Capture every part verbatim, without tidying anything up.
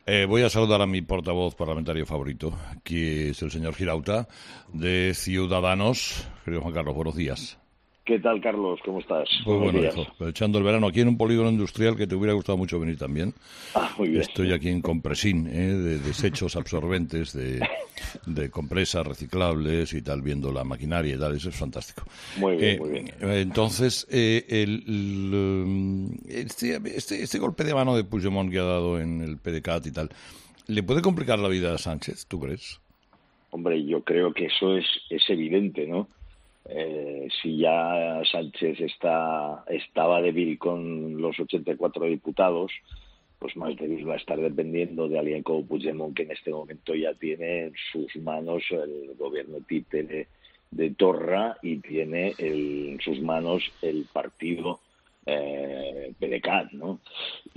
Eh, voy a saludar a mi portavoz parlamentario favorito, que es el señor Girauta, de Ciudadanos. Querido Juan Carlos, buenos días. ¿Qué tal, Carlos? ¿Cómo estás? Pues Buenos bueno, días. hijo, echando el verano aquí en un polígono industrial que te hubiera gustado mucho venir también. Ah, muy bien. Estoy aquí en Compresín, ¿eh? De desechos absorbentes, de, de compresas reciclables y tal, viendo la maquinaria y tal, eso es fantástico. Muy bien, eh, muy bien. Entonces, eh, el, el, este, este, este golpe de mano de Puigdemont que ha dado en el P D C A T y tal, ¿le puede complicar la vida a Sánchez, tú crees? Hombre, yo creo que eso es, es evidente, ¿no? Eh, si ya Sánchez está estaba débil con los ochenta y cuatro diputados, pues más débil va a estar dependiendo de alguien como Puigdemont, que en este momento ya tiene en sus manos el gobierno títere de Torra y tiene el, en sus manos el partido eh, P D C A T, ¿no?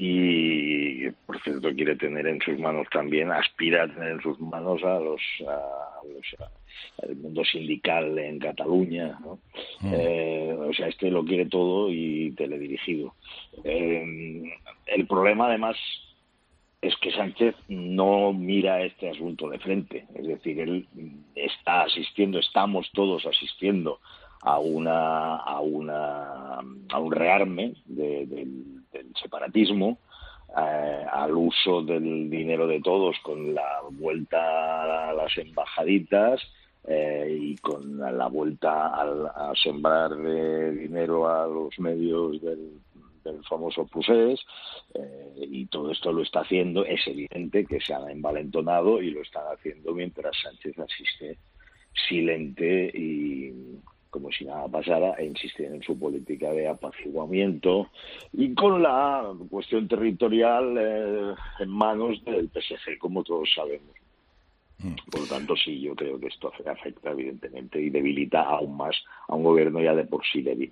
Y por cierto quiere tener en sus manos también, aspira a tener en sus manos a los, a los a, el mundo sindical en Cataluña, ¿no? Mm. Eh, o sea, este lo quiere todo y teledirigido. Eh, el problema además es que Sánchez no mira este asunto de frente, es decir, él está asistiendo, estamos todos asistiendo a una a una a un rearme de, del, del separatismo, eh, al uso del dinero de todos con la vuelta a las embajaditas eh, y con la vuelta a, a sembrar eh, dinero a los medios del del famoso procés, eh, y todo esto lo está haciendo, es evidente que se han envalentonado y lo están haciendo mientras Sánchez asiste silente y como si nada pasara e insiste en su política de apaciguamiento y con la cuestión territorial eh, en manos del P S G, como todos sabemos. Por lo tanto, sí, yo creo que esto afecta evidentemente y debilita aún más a un gobierno ya de por sí débil.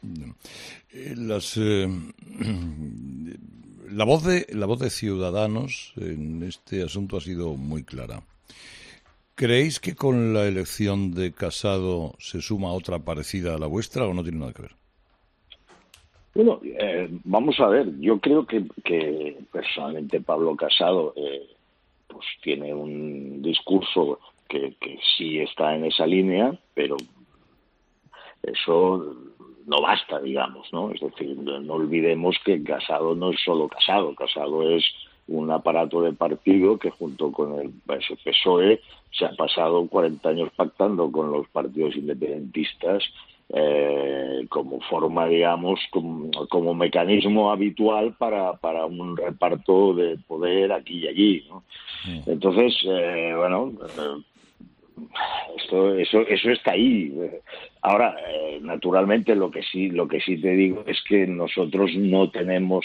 Las, eh, la voz de la voz de Ciudadanos en este asunto ha sido muy clara. ¿Creéis que con la elección de Casado se suma otra parecida a la vuestra o no tiene nada que ver? Bueno, eh, vamos a ver. Yo creo que, que personalmente Pablo Casado eh, pues tiene un discurso que, que sí está en esa línea, pero eso no basta, digamos, ¿no? Es decir, no olvidemos que Casado no es solo Casado, Casado es un aparato de partido que junto con el P S O E se ha pasado cuarenta años pactando con los partidos independentistas eh, como forma, digamos, como, como mecanismo habitual para, para un reparto de poder aquí y allí, ¿no? Entonces, eh, bueno... Eh, Esto, eso, eso está ahí. Ahora, eh, naturalmente, lo que sí, lo que sí te digo es que nosotros no tenemos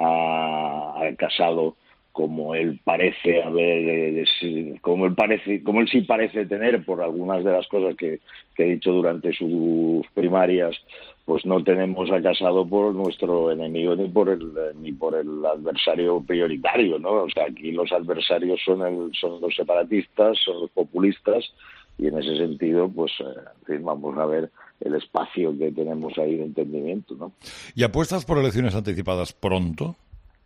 a, a Casado como él parece haber, eh, como él parece, como él sí parece tener por algunas de las cosas que, que he dicho durante sus primarias. Pues no tenemos a Casado por nuestro enemigo ni por el ni por el adversario prioritario, ¿no? O sea, aquí los adversarios son el, son los separatistas, son los populistas, y en ese sentido, pues, eh, en fin, vamos a ver el espacio que tenemos ahí de entendimiento, ¿no? ¿Y apuestas por elecciones anticipadas pronto?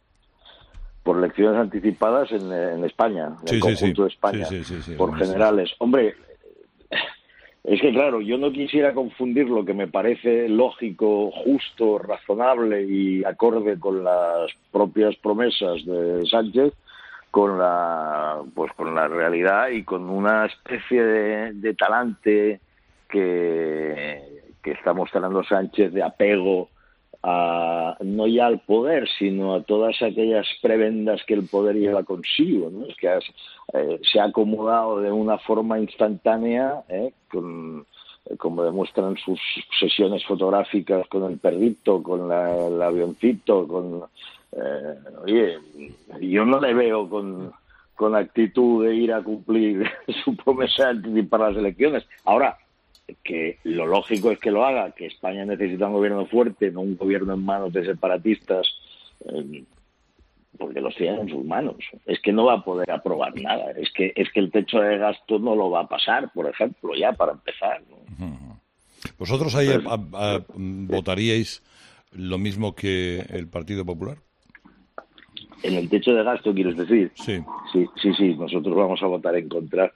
Por elecciones anticipadas en, en España, en sí, el sí, conjunto sí. de España, sí, sí, sí, sí, por generales. Sí. Hombre, es que claro, yo no quisiera confundir lo que me parece lógico, justo, razonable y acorde con las propias promesas de Sánchez con la pues con la realidad y con una especie de, de talante que, que está mostrando Sánchez de apego a, no ya al poder, sino a todas aquellas prebendas que el poder lleva consigo, ¿no? Es que has, eh, se ha acomodado de una forma instantánea, ¿eh? con, eh, como demuestran sus sesiones fotográficas con el perrito, con la, el avioncito, con... Eh, oye, yo no le veo con, con actitud de ir a cumplir su promesa de anticipar las elecciones. Ahora, que lo lógico es que lo haga, que España necesita un gobierno fuerte, no un gobierno en manos de separatistas, eh, porque los tienen en sus manos. Es que no va a poder aprobar nada. Es que es que el techo de gasto no lo va a pasar, por ejemplo, ya para empezar, ¿no? ¿Vosotros ahí a, a, a, votaríais lo mismo que el Partido Popular? En el techo de gasto, ¿quieres decir? Sí. Sí, sí, sí, nosotros vamos a votar en contra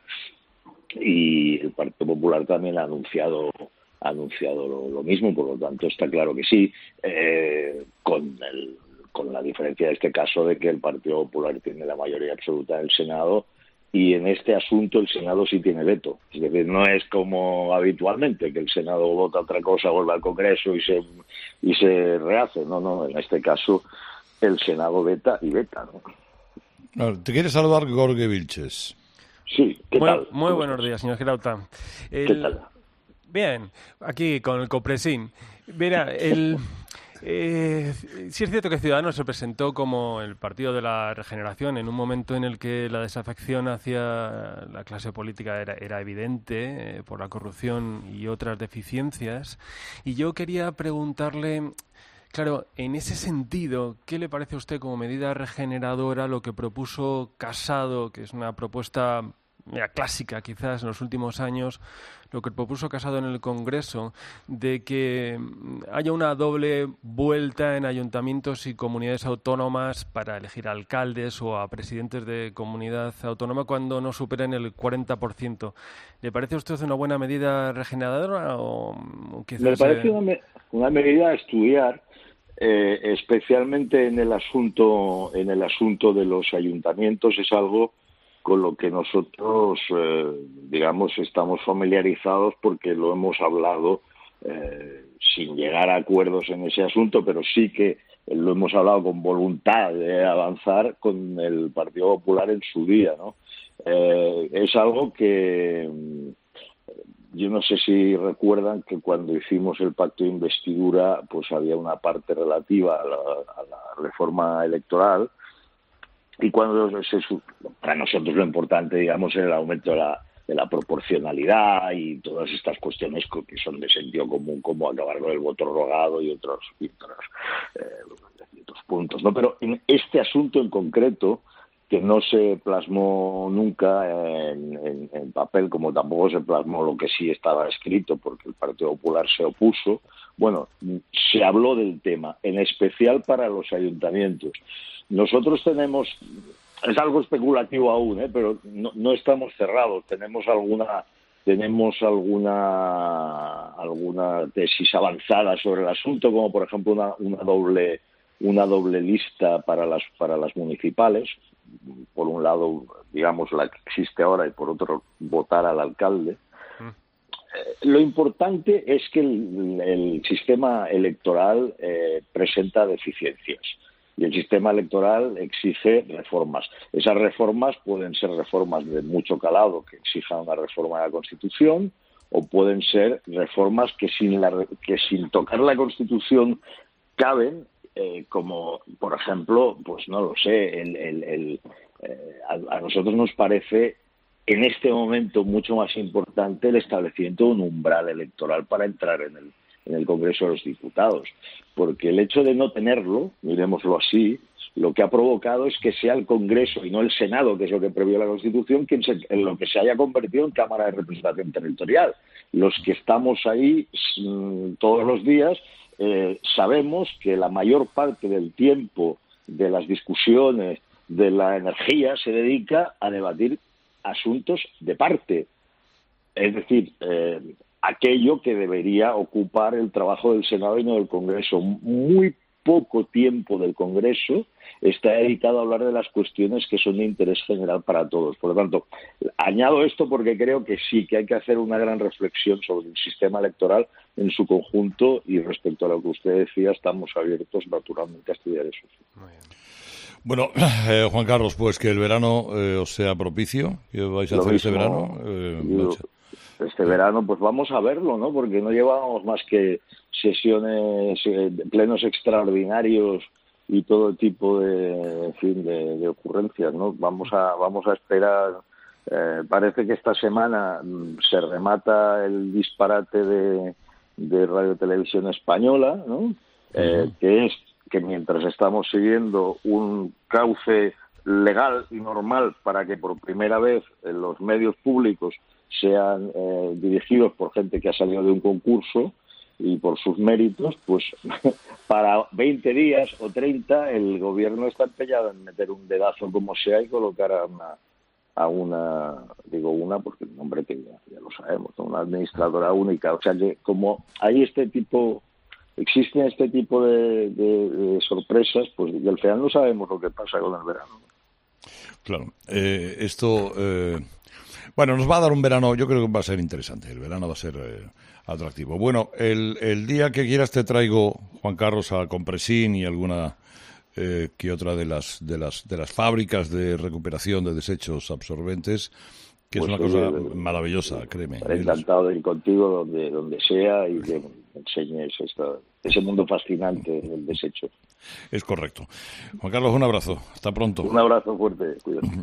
y el Partido Popular también ha anunciado ha anunciado lo, lo mismo, por lo tanto está claro que sí, eh, con el, con la diferencia de este caso de que el Partido Popular tiene la mayoría absoluta del Senado y en este asunto el Senado sí tiene veto. Es decir, no es como habitualmente, que el Senado vota otra cosa, vuelve al Congreso y se y se rehace. No, no, en este caso el Senado veta y veta, ¿no? Claro, te quiere saludar Jorge Vilches. Sí, ¿qué muy, tal? Muy buenos días, señor Girauta. El... ¿Qué tal? Bien, aquí con el Copresín. Mira, el... Eh, sí es cierto que Ciudadanos se presentó como el partido de la regeneración en un momento en el que la desafección hacia la clase política era, era evidente eh, por la corrupción y otras deficiencias. Y yo quería preguntarle, claro, en ese sentido, ¿qué le parece a usted como medida regeneradora lo que propuso Casado, que es una propuesta mira, clásica quizás en los últimos años, lo que propuso Casado en el Congreso, de que haya una doble vuelta en ayuntamientos y comunidades autónomas para elegir alcaldes o a presidentes de comunidad autónoma cuando no superen el cuarenta por ciento? ¿Le parece a usted una buena medida regeneradora o quizás? Me parece una, me una medida a estudiar, eh, especialmente en el asunto en el asunto de los ayuntamientos. Es algo con lo que nosotros, eh, digamos, estamos familiarizados porque lo hemos hablado eh, sin llegar a acuerdos en ese asunto, pero sí que lo hemos hablado con voluntad de avanzar con el Partido Popular en su día, ¿no? Eh, es algo que yo no sé si recuerdan que cuando hicimos el pacto de investidura, pues había una parte relativa a la, a la reforma electoral. Y cuando se, para nosotros lo importante, digamos, es el aumento de la, de la proporcionalidad y todas estas cuestiones que son de sentido común, como acabar con el voto rogado y otros, y otros, eh, otros puntos, ¿no? Pero en este asunto en concreto, que no se plasmó nunca en, en, en papel, como tampoco se plasmó lo que sí estaba escrito, porque el Partido Popular se opuso, bueno, se habló del tema, en especial para los ayuntamientos. Nosotros tenemos, es algo especulativo aún, ¿eh? pero no, no estamos cerrados, tenemos alguna tenemos alguna alguna tesis avanzada sobre el asunto, como por ejemplo una, una doble una doble lista para las para las municipales, por un lado, digamos, la que existe ahora y por otro votar al alcalde. Eh, lo importante es que el, el sistema electoral eh, presenta deficiencias. Y el sistema electoral exige reformas. Esas reformas pueden ser reformas de mucho calado que exijan una reforma de la Constitución, o pueden ser reformas que sin, la, que sin tocar la Constitución caben, eh, como por ejemplo, pues no lo sé, el, el, el, eh, a, a nosotros nos parece en este momento mucho más importante el establecimiento de un umbral electoral para entrar en el en el Congreso de los Diputados, porque el hecho de no tenerlo, miremoslo así, lo que ha provocado es que sea el Congreso y no el Senado, que es lo que previó la Constitución, quien se, en lo que se haya convertido en Cámara de Representación Territorial. Los que estamos ahí mmm, todos los días eh, sabemos que la mayor parte del tiempo de las discusiones, de la energía, se dedica a debatir asuntos de parte. Es decir, eh, aquello que debería ocupar el trabajo del Senado y no del Congreso. Muy poco tiempo del Congreso está dedicado a hablar de las cuestiones que son de interés general para todos. Por lo tanto, añado esto porque creo que sí, que hay que hacer una gran reflexión sobre el sistema electoral en su conjunto, y respecto a lo que usted decía, estamos abiertos naturalmente a estudiar eso. Muy bien. Bueno, eh, Juan Carlos, pues que el verano eh, os sea propicio. ¿Qué vais a Lo hacer mismo, este verano? Eh, yo, este verano, pues vamos a verlo, ¿no? Porque no llevábamos más que sesiones, eh, plenos extraordinarios y todo tipo de, en fin, de, de ocurrencias, ¿no? Vamos a, vamos a esperar. Eh, parece que esta semana se remata el disparate de, de Radio Televisión Española, ¿no? Uh-huh. Eh, que es que mientras estamos siguiendo un cauce legal y normal para que por primera vez en los medios públicos sean eh, dirigidos por gente que ha salido de un concurso, y por sus méritos, pues para veinte días o treinta el gobierno está empeñado en meter un dedazo como sea y colocar a una, a una digo una porque el nombre que ya, ya lo sabemos, ¿no? Una administradora única. O sea que como hay este tipo, existen este tipo de, de, de sorpresas, pues y al final no sabemos lo que pasa con el verano. Claro, eh, esto, eh, bueno, nos va a dar un verano, yo creo que va a ser interesante, el verano va a ser eh, atractivo. Bueno, el, el día que quieras te traigo, Juan Carlos, a Compresín y alguna eh, que otra de las, de las de las fábricas de recuperación de desechos absorbentes, que pues es una cosa eh, maravillosa, eh, créeme. Estaré encantado de ir contigo donde, donde sea y que me enseñes esta, ese mundo fascinante del desecho. Es correcto. Juan Carlos, un abrazo. Hasta pronto. Un abrazo fuerte. Cuídate.